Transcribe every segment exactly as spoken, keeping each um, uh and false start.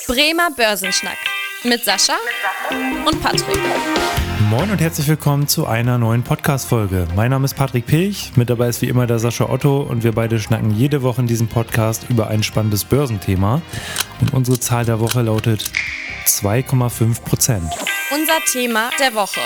Bremer Börsenschnack mit Sascha und Patrick. Moin und herzlich willkommen zu einer neuen Podcast-Folge. Mein Name ist Patrick Pilch, mit dabei ist wie immer der Sascha Otto und wir beide schnacken jede Woche in diesem Podcast über ein spannendes Börsenthema. Und unsere Zahl der Woche lautet zwei Komma fünf Prozent. Unser Thema der Woche.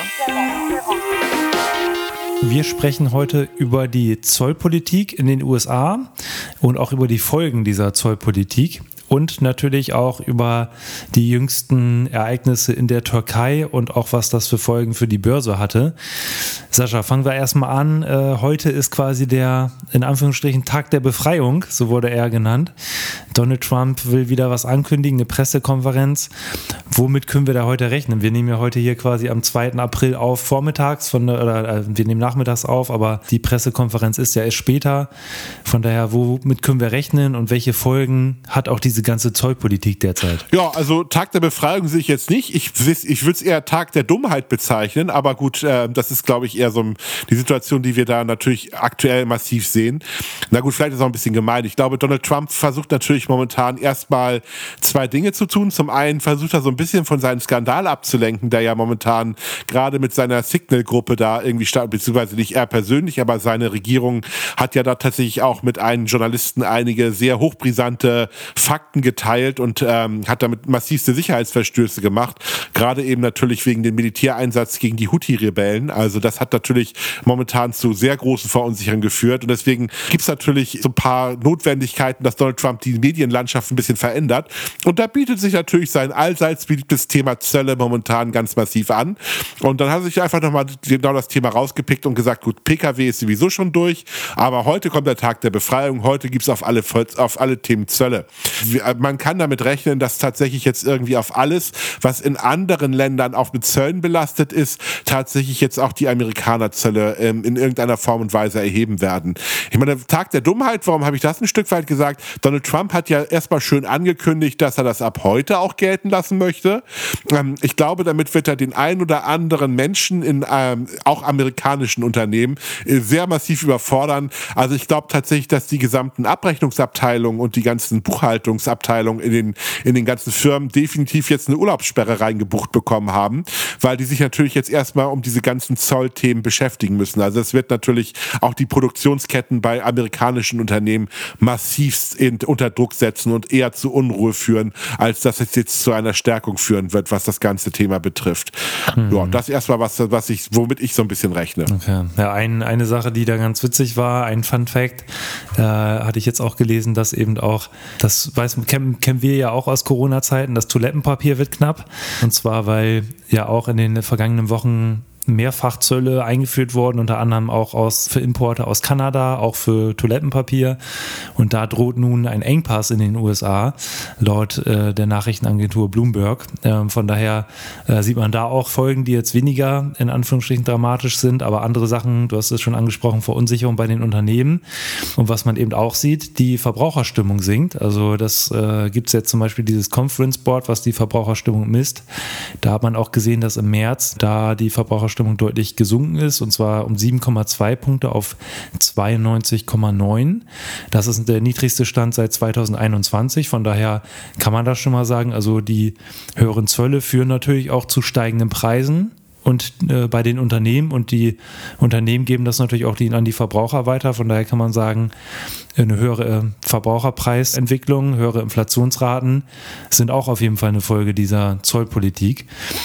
Wir sprechen heute über die Zollpolitik in den U S A und auch über die Folgen dieser Zollpolitik. Und natürlich auch über die jüngsten Ereignisse in der Türkei und auch was das für Folgen für die Börse hatte. Sascha, fangen wir erstmal an. Äh, heute ist quasi der, in Anführungsstrichen, Tag der Befreiung, so wurde er genannt. Donald Trump will wieder was ankündigen, eine Pressekonferenz. Womit können wir da heute rechnen? Wir nehmen ja heute hier quasi am zweiten April auf, vormittags, von der, oder äh, wir nehmen nachmittags auf, aber die Pressekonferenz ist ja erst später. Von daher, womit können wir rechnen und welche Folgen hat auch diese ganze Zollpolitik derzeit? Ja, also Tag der Befreiung sehe ich jetzt nicht. Ich, ich würde es eher Tag der Dummheit bezeichnen, aber gut, äh, das ist, glaube ich, eher so die Situation, die wir da natürlich aktuell massiv sehen. Na gut, vielleicht ist es auch ein bisschen gemein. Ich glaube, Donald Trump versucht natürlich momentan erstmal zwei Dinge zu tun. Zum einen versucht er so ein bisschen von seinem Skandal abzulenken, der ja momentan gerade mit seiner Signal-Gruppe da irgendwie startet, beziehungsweise nicht er persönlich, aber seine Regierung hat ja da tatsächlich auch mit einem Journalisten einige sehr hochbrisante Fakten geteilt und ähm, hat damit massivste Sicherheitsverstöße gemacht, gerade eben natürlich wegen dem Militäreinsatz gegen die Houthi-Rebellen. Also das hat natürlich momentan zu sehr großen Verunsicherungen geführt und deswegen gibt es natürlich so ein paar Notwendigkeiten, dass Donald Trump die Medienlandschaft ein bisschen verändert und da bietet sich natürlich sein allseits beliebtes Thema Zölle momentan ganz massiv an und dann hat er sich einfach nochmal genau das Thema rausgepickt und gesagt, gut, P K W ist sowieso schon durch, aber heute kommt der Tag der Befreiung, heute gibt es auf alle, auf alle Themen Zölle. Man kann damit rechnen, dass tatsächlich jetzt irgendwie auf alles, was in anderen Ländern auch mit Zöllen belastet ist, tatsächlich jetzt auch die Amerikaner Zölle ähm, in irgendeiner Form und Weise erheben werden. Ich meine, Tag der Dummheit, warum habe ich das ein Stück weit gesagt? Donald Trump hat ja erstmal schön angekündigt, dass er das ab heute auch gelten lassen möchte. Ähm, ich glaube, damit wird er den ein oder anderen Menschen in ähm, auch amerikanischen Unternehmen äh, sehr massiv überfordern. Also ich glaube tatsächlich, dass die gesamten Abrechnungsabteilungen und die ganzen Buchhaltungsabteilungen in den, in den ganzen Firmen definitiv jetzt eine Urlaubssperre reingebucht bekommen haben, weil die sich natürlich jetzt erstmal um diese ganzen Zollthemen beschäftigen müssen. Also es wird natürlich auch die Produktionsketten bei amerikanischen Unternehmen massiv in, unter Druck setzen und eher zu Unruhe führen, als dass es jetzt zu einer Stärkung führen wird, was das ganze Thema betrifft. Hm. Ja, das erstmal was, was ich, womit ich so ein bisschen rechne. Okay. Ja, ein, eine Sache, die da ganz witzig war, ein Fun Fact, äh, hatte ich jetzt auch gelesen, dass eben auch, das weiß, kennen, kennen wir ja auch aus Corona-Zeiten, das Toilettenpapier wird knapp. Und zwar, weil ja auch in den vergangenen Wochen mehrfach Zölle eingeführt worden, unter anderem auch aus, für Importe aus Kanada, auch für Toilettenpapier. Und da droht nun ein Engpass in den U S A, laut äh, der Nachrichtenagentur Bloomberg. Ähm, von daher äh, sieht man da auch Folgen, die jetzt weniger in Anführungsstrichen dramatisch sind, aber andere Sachen, du hast es schon angesprochen, Verunsicherung bei den Unternehmen. Und was man eben auch sieht, die Verbraucherstimmung sinkt. Also das äh, gibt es jetzt zum Beispiel dieses Conference Board, was die Verbraucherstimmung misst. Da hat man auch gesehen, dass im März da die Verbraucherstimmung deutlich gesunken ist, und zwar um sieben Komma zwei Punkte auf zweiundneunzig Komma neun. Das ist der niedrigste Stand seit zweitausendeinundzwanzig, von daher kann man das schon mal sagen. Also die höheren Zölle führen natürlich auch zu steigenden Preisen und äh, bei den Unternehmen, und die Unternehmen geben das natürlich auch die, an die Verbraucher weiter. Von daher kann man sagen, eine höhere äh, Verbraucherpreisentwicklung, höhere Inflationsraten sind auch auf jeden Fall eine Folge dieser Zollpolitik.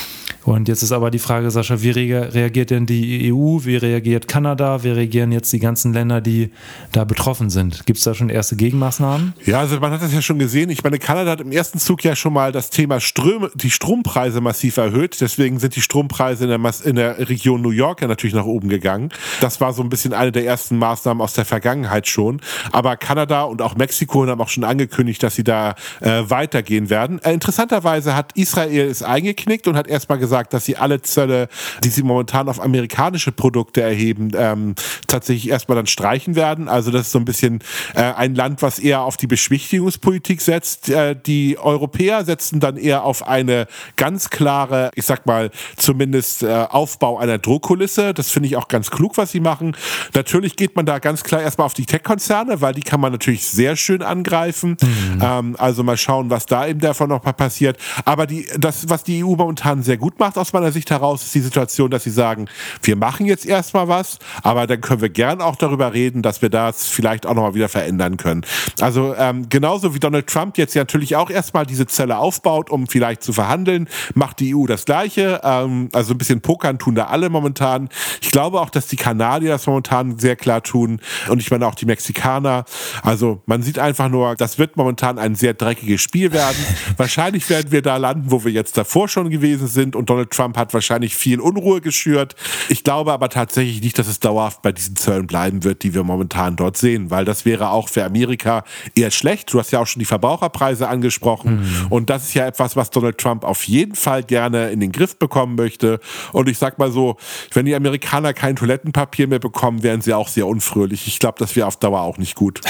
Und jetzt ist aber die Frage, Sascha, wie reagiert denn die E U, wie reagiert Kanada, wie reagieren jetzt die ganzen Länder, die da betroffen sind? Gibt es da schon erste Gegenmaßnahmen? Ja, also man hat das ja schon gesehen. Ich meine, Kanada hat im ersten Zug ja schon mal das Thema Ströme, die Strompreise massiv erhöht. Deswegen sind die Strompreise in der, Mas- in der Region New York ja natürlich nach oben gegangen. Das war so ein bisschen eine der ersten Maßnahmen aus der Vergangenheit schon. Aber Kanada und auch Mexiko haben auch schon angekündigt, dass sie da äh, weitergehen werden. Äh, interessanterweise hat Israel es eingeknickt und hat erstmal gesagt, gesagt, dass sie alle Zölle, die sie momentan auf amerikanische Produkte erheben, ähm, tatsächlich erstmal dann streichen werden. Also das ist so ein bisschen äh, ein Land, was eher auf die Beschwichtigungspolitik setzt. Äh, die Europäer setzen dann eher auf eine ganz klare, ich sag mal, zumindest äh, Aufbau einer Druckkulisse. Das finde ich auch ganz klug, was sie machen. Natürlich geht man da ganz klar erstmal auf die Tech-Konzerne, weil die kann man natürlich sehr schön angreifen. Mhm. Ähm, also mal schauen, was da eben davon noch mal passiert. Aber die, das, was die E U momentan sehr gut macht aus meiner Sicht heraus, ist die Situation, dass sie sagen, wir machen jetzt erstmal was, aber dann können wir gern auch darüber reden, dass wir das vielleicht auch nochmal wieder verändern können. Also ähm, genauso wie Donald Trump jetzt ja natürlich auch erstmal diese Zölle aufbaut, um vielleicht zu verhandeln, macht die E U das Gleiche. Ähm, also ein bisschen pokern tun da alle momentan. Ich glaube auch, dass die Kanadier das momentan sehr klar tun und ich meine auch die Mexikaner. Also man sieht einfach nur, das wird momentan ein sehr dreckiges Spiel werden. Wahrscheinlich werden wir da landen, wo wir jetzt davor schon gewesen sind und Donald Trump hat wahrscheinlich viel Unruhe geschürt. Ich glaube aber tatsächlich nicht, dass es dauerhaft bei diesen Zöllen bleiben wird, die wir momentan dort sehen, weil das wäre auch für Amerika eher schlecht. Du hast ja auch schon die Verbraucherpreise angesprochen mhm. und das ist ja etwas, was Donald Trump auf jeden Fall gerne in den Griff bekommen möchte. Und ich sag mal so, wenn die Amerikaner kein Toilettenpapier mehr bekommen, wären sie auch sehr unfröhlich. Ich glaube, das wäre auf Dauer auch nicht gut.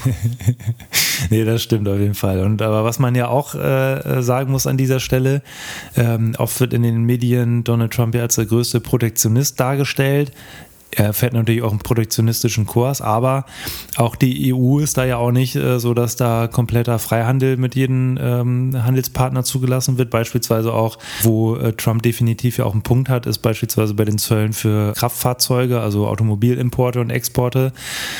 Nee, das stimmt auf jeden Fall. Und aber was man ja auch äh, sagen muss an dieser Stelle, ähm, oft wird in den Medien Donald Trump ja als der größte Protektionist dargestellt. Er fährt natürlich auch einen protektionistischen Kurs, aber auch die E U ist da ja auch nicht äh, so, dass da kompletter Freihandel mit jedem ähm, Handelspartner zugelassen wird. Beispielsweise auch, wo äh, Trump definitiv ja auch einen Punkt hat, ist beispielsweise bei den Zöllen für Kraftfahrzeuge, also Automobilimporte und Exporte.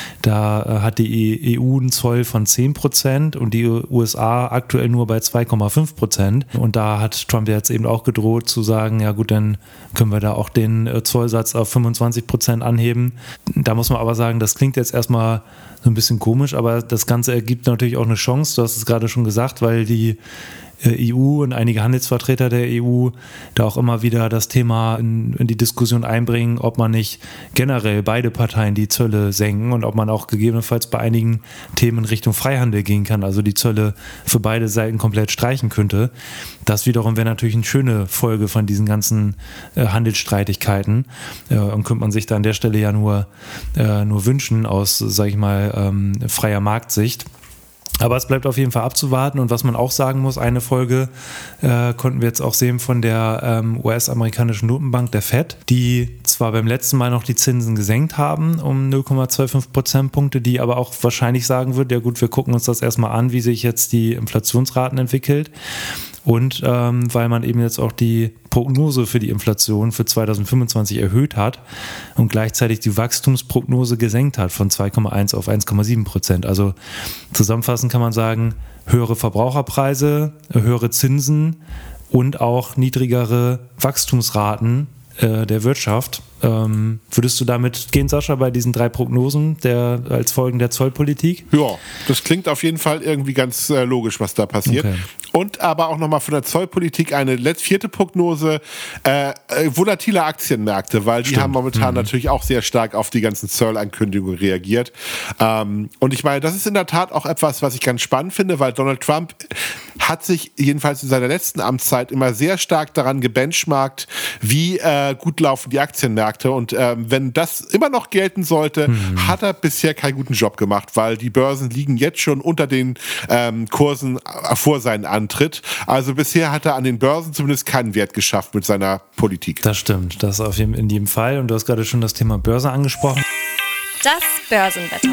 Da äh, hat die E U einen Zoll von zehn Prozent und die U S A aktuell nur bei zwei Komma fünf Prozent. Und da hat Trump jetzt eben auch gedroht zu sagen, ja gut, dann können wir da auch den äh, Zollsatz auf fünfundzwanzig Prozent anheben. Da muss man aber sagen, das klingt jetzt erstmal so ein bisschen komisch, aber das Ganze ergibt natürlich auch eine Chance, du hast es gerade schon gesagt, weil die E U und einige Handelsvertreter der E U da auch immer wieder das Thema in, in die Diskussion einbringen, ob man nicht generell beide Parteien die Zölle senken und ob man auch gegebenenfalls bei einigen Themen in Richtung Freihandel gehen kann, also die Zölle für beide Seiten komplett streichen könnte. Das wiederum wäre natürlich eine schöne Folge von diesen ganzen äh, Handelsstreitigkeiten äh, und könnte man sich da an der Stelle ja nur, äh, nur wünschen aus, sage ich mal, ähm, freier Marktsicht. Aber es bleibt auf jeden Fall abzuwarten und was man auch sagen muss, eine Folge äh, konnten wir jetzt auch sehen von der ähm, U S-amerikanischen Notenbank, der Fed, die zwar beim letzten Mal noch die Zinsen gesenkt haben um null Komma fünfundzwanzig Prozentpunkte, die aber auch wahrscheinlich sagen wird, ja gut, wir gucken uns das erstmal an, wie sich jetzt die Inflationsraten entwickelt. Und ähm, weil man eben jetzt auch die Prognose für die Inflation für zweitausendfünfundzwanzig erhöht hat und gleichzeitig die Wachstumsprognose gesenkt hat von zwei Komma eins auf eins Komma sieben Prozent. Also zusammenfassend kann man sagen, höhere Verbraucherpreise, höhere Zinsen und auch niedrigere Wachstumsraten äh, der Wirtschaft. Ähm, würdest du damit gehen, Sascha, bei diesen drei Prognosen der, als Folgen der Zollpolitik? Ja, das klingt auf jeden Fall irgendwie ganz äh, logisch, was da passiert. Okay. Und aber auch nochmal von der Zollpolitik eine letzte, vierte Prognose, äh, volatile Aktienmärkte, weil die Stimmt. haben momentan mhm. natürlich auch sehr stark auf die ganzen Zollankündigungen reagiert. Ähm, und ich meine, das ist in der Tat auch etwas, was ich ganz spannend finde, weil Donald Trump hat sich jedenfalls in seiner letzten Amtszeit immer sehr stark daran gebenchmarkt, wie äh, gut laufen die Aktienmärkte. Und ähm, wenn das immer noch gelten sollte, mhm. hat er bisher keinen guten Job gemacht, weil die Börsen liegen jetzt schon unter den ähm, Kursen vor seinen Antritt. Also bisher hat er an den Börsen zumindest keinen Wert geschafft mit seiner Politik. Das stimmt, das auf jeden, in jedem Fall. Und du hast gerade schon das Thema Börse angesprochen. Das Börsenwetter.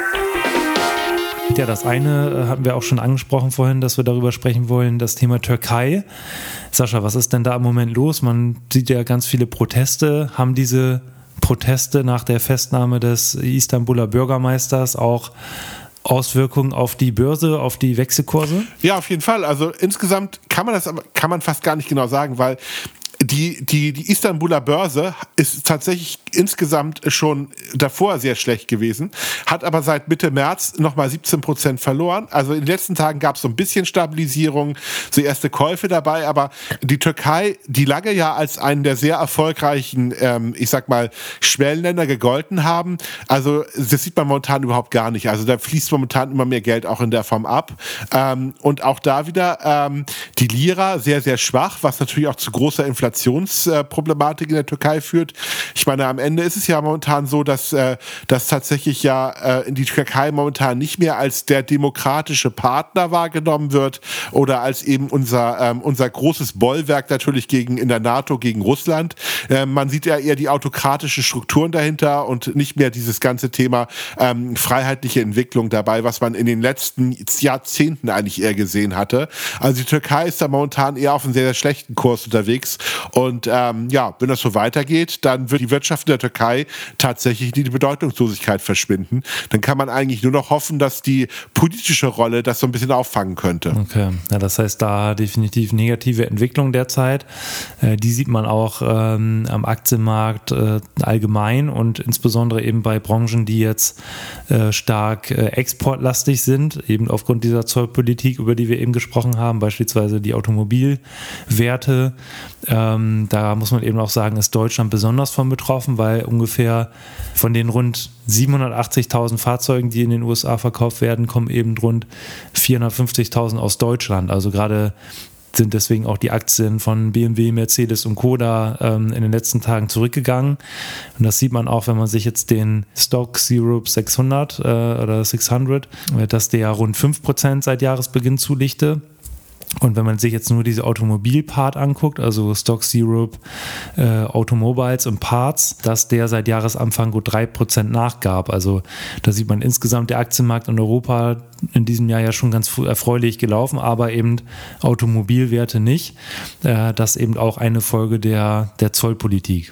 Ja, das eine äh, haben wir auch schon angesprochen vorhin, dass wir darüber sprechen wollen, das Thema Türkei. Sascha, was ist denn da im Moment los? Man sieht ja ganz viele Proteste. Haben diese Proteste nach der Festnahme des Istanbuler Bürgermeisters auch Auswirkungen auf die Börse, auf die Wechselkurse? Ja, auf jeden Fall. Also insgesamt kann man das kann man fast gar nicht genau sagen, weil Die, die, die Istanbuler Börse ist tatsächlich insgesamt schon davor sehr schlecht gewesen, hat aber seit Mitte März nochmal siebzehn Prozent verloren. Also in den letzten Tagen gab es so ein bisschen Stabilisierung, so erste Käufe dabei, aber die Türkei, die lange ja als einen der sehr erfolgreichen, ähm, ich sag mal, Schwellenländer gegolten haben, also das sieht man momentan überhaupt gar nicht. Also da fließt momentan immer mehr Geld auch in der Form ab. Ähm, und auch da wieder ähm, die Lira sehr, sehr schwach, was natürlich auch zu großer Inflation Migrationsproblematik in der Türkei führt. Ich meine, am Ende ist es ja momentan so, dass, äh, dass tatsächlich ja äh, in die Türkei momentan nicht mehr als der demokratische Partner wahrgenommen wird oder als eben unser, ähm, unser großes Bollwerk natürlich gegen, in der NATO gegen Russland. Äh, man sieht ja eher die autokratischen Strukturen dahinter und nicht mehr dieses ganze Thema ähm, freiheitliche Entwicklung dabei, was man in den letzten Jahrzehnten eigentlich eher gesehen hatte. Also die Türkei ist da momentan eher auf einem sehr, sehr schlechten Kurs unterwegs und ähm, ja, wenn das so weitergeht, dann wird die Wirtschaft in der Türkei tatsächlich in die Bedeutungslosigkeit verschwinden. Dann kann man eigentlich nur noch hoffen, dass die politische Rolle das so ein bisschen auffangen könnte. Okay, ja, das heißt, da definitiv negative Entwicklung derzeit. Äh, die sieht man auch ähm, am Aktienmarkt äh, allgemein und insbesondere eben bei Branchen, die jetzt äh, stark äh, exportlastig sind, eben aufgrund dieser Zollpolitik, über die wir eben gesprochen haben, beispielsweise die Automobilwerte. Ähm, da muss man eben auch sagen, ist Deutschland besonders von betroffen, weil ungefähr von den rund siebenhundertachtzigtausend Fahrzeugen, die in den U S A verkauft werden, kommen eben rund vierhundertfünfzigtausend aus Deutschland. Also gerade sind deswegen auch die Aktien von B M W, Mercedes und Co. da ähm, in den letzten Tagen zurückgegangen. Und das sieht man auch, wenn man sich jetzt den Stoxx Europe sechshundert äh, oder sechshundert, äh, dass der rund fünf Prozent seit Jahresbeginn zulegte. Und wenn man sich jetzt nur diese Automobilpart anguckt, also Stoxx Europe, äh, Automobiles und Parts, dass der seit Jahresanfang gut drei Prozent nachgab. Also da sieht man insgesamt der Aktienmarkt in Europa in diesem Jahr ja schon ganz erfreulich gelaufen, aber eben Automobilwerte nicht. Äh, das eben auch eine Folge der, der Zollpolitik.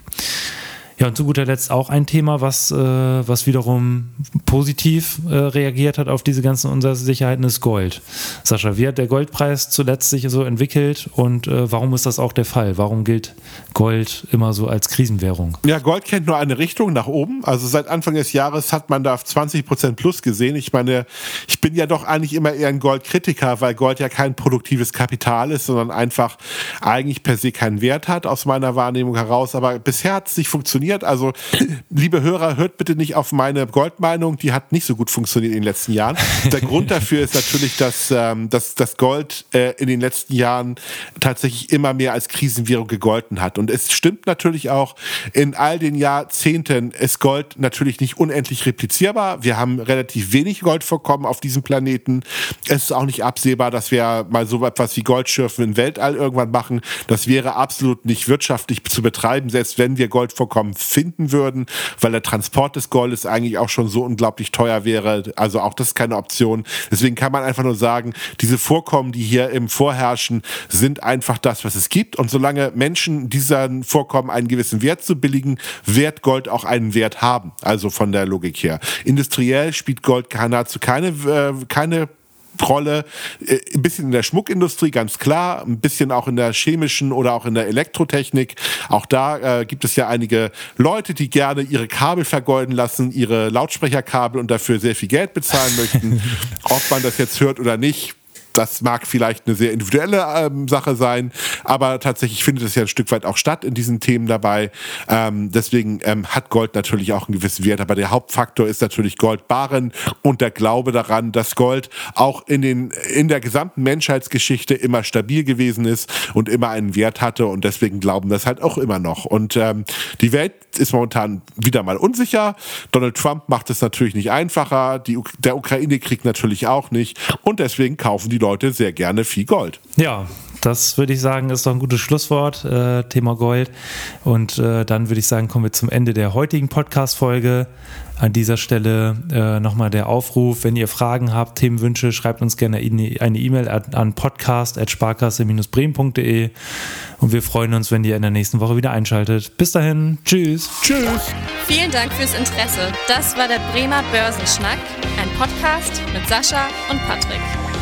Ja, und zu guter Letzt auch ein Thema, was, äh, was wiederum positiv äh, reagiert hat auf diese ganzen Unsicherheiten, ist Gold. Sascha, wie hat der Goldpreis zuletzt sich so entwickelt und äh, warum ist das auch der Fall? Warum gilt Gold immer so als Krisenwährung? Ja, Gold kennt nur eine Richtung, nach oben. Also seit Anfang des Jahres hat man da auf zwanzig Prozent plus gesehen. Ich meine, ich bin ja doch eigentlich immer eher ein Goldkritiker, weil Gold ja kein produktives Kapital ist, sondern einfach eigentlich per se keinen Wert hat, aus meiner Wahrnehmung heraus. Aber bisher hat es nicht funktioniert. Also, liebe Hörer, hört bitte nicht auf meine Goldmeinung, die hat nicht so gut funktioniert in den letzten Jahren. Der Grund dafür ist natürlich, dass, ähm, dass das Gold äh, in den letzten Jahren tatsächlich immer mehr als Krisenwährung gegolten hat. Und es stimmt natürlich auch, in all den Jahrzehnten ist Gold natürlich nicht unendlich replizierbar. Wir haben relativ wenig Goldvorkommen auf diesem Planeten. Es ist auch nicht absehbar, dass wir mal so etwas wie Goldschürfen im Weltall irgendwann machen. Das wäre absolut nicht wirtschaftlich zu betreiben, selbst wenn wir Goldvorkommen finden würden, weil der Transport des Goldes eigentlich auch schon so unglaublich teuer wäre. Also auch das ist keine Option. Deswegen kann man einfach nur sagen, diese Vorkommen, die hier im Vorherrschen, sind einfach das, was es gibt. Und solange Menschen diesen Vorkommen einen gewissen Wert zu billigen, wird Gold auch einen Wert haben. Also von der Logik her. Industriell spielt Gold nahezu keine, äh, keine Rolle, ein bisschen in der Schmuckindustrie, ganz klar, ein bisschen auch in der chemischen oder auch in der Elektrotechnik. Auch da äh, gibt es ja einige Leute, die gerne ihre Kabel vergolden lassen, ihre Lautsprecherkabel und dafür sehr viel Geld bezahlen möchten. Ob man das jetzt hört oder nicht, das mag vielleicht eine sehr individuelle ähm, Sache sein, aber tatsächlich findet es ja ein Stück weit auch statt in diesen Themen dabei. Ähm, deswegen ähm, hat Gold natürlich auch einen gewissen Wert, aber der Hauptfaktor ist natürlich Goldbarren und der Glaube daran, dass Gold auch in, den, in der gesamten Menschheitsgeschichte immer stabil gewesen ist und immer einen Wert hatte und deswegen glauben das halt auch immer noch. Und ähm, die Welt ist momentan wieder mal unsicher. Donald Trump macht es natürlich nicht einfacher, die, der Ukraine-Krieg natürlich auch nicht und deswegen kaufen die Leute sehr gerne viel Gold. Ja, das würde ich sagen, ist doch ein gutes Schlusswort, äh, Thema Gold. Und äh, dann würde ich sagen, kommen wir zum Ende der heutigen Podcast-Folge. An dieser Stelle äh, nochmal der Aufruf, wenn ihr Fragen habt, Themenwünsche, schreibt uns gerne eine E-Mail an podcast at sparkasse bremen punkt de und wir freuen uns, wenn ihr in der nächsten Woche wieder einschaltet. Bis dahin, tschüss. Tschüss. Vielen Dank fürs Interesse. Das war der Bremer Börsenschnack, ein Podcast mit Sascha und Patrick.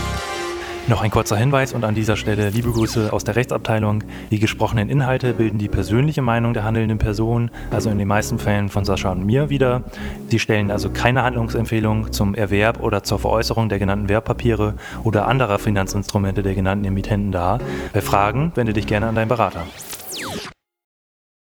Noch ein kurzer Hinweis und an dieser Stelle liebe Grüße aus der Rechtsabteilung. Die gesprochenen Inhalte bilden die persönliche Meinung der handelnden Person, also in den meisten Fällen von Sascha und mir wider. Sie stellen also keine Handlungsempfehlung zum Erwerb oder zur Veräußerung der genannten Wertpapiere oder anderer Finanzinstrumente der genannten Emittenten dar. Bei Fragen wende dich gerne an deinen Berater.